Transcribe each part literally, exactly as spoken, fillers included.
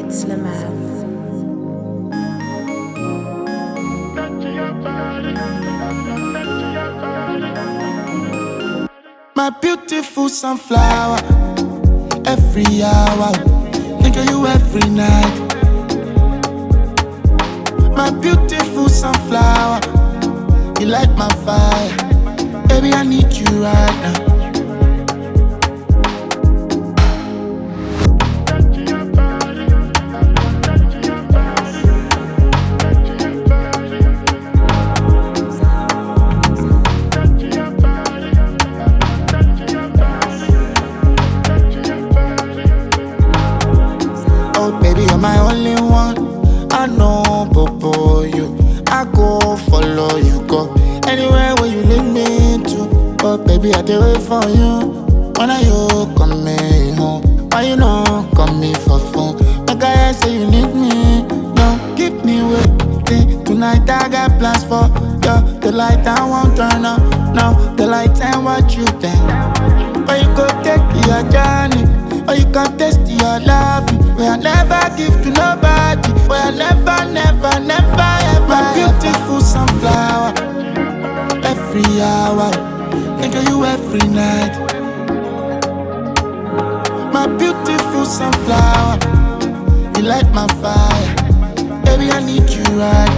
It's Lamar. My beautiful sunflower, every hour, think of you every night. My beautiful sunflower, you light my fire. Baby, I need you right now. Baby, you're my only one. I know, Bobo, you. I go follow you, go anywhere where you lead me to. But baby, I do it for you. When are you coming home? Why you not coming for fun? Like I say you need me. No, keep me waiting. Tonight I got plans for you. The light I won't turn on. Now the light and what you think. Or you go take your journey, or you can taste your love. Where I never give to nobody. Where I never, never, never, ever. My beautiful sunflower, every hour, think of you every night. My beautiful sunflower, you light my fire. Baby, I need you right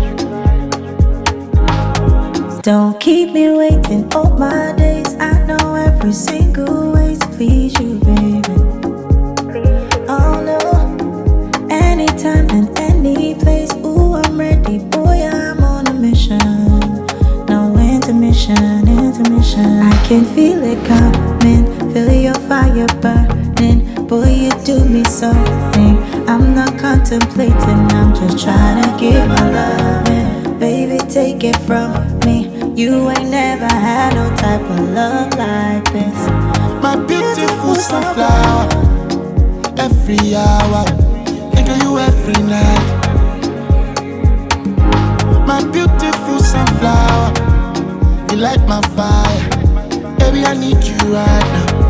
now. Don't keep me waiting all my days. I know every single way to please you, baby. Oh no, anytime and any place. Ooh, I'm ready, boy, I'm on a mission. No intermission, intermission. I can feel it coming, feel your fire burning. Boy, you do me something. I'm not contemplating, I'm just trying to give my loving. Baby, take it from me. You ain't never had no type of love like this. My beautiful sunflower, every hour, think of you every night. My beautiful sunflower, you light my fire. Baby, I need you right now.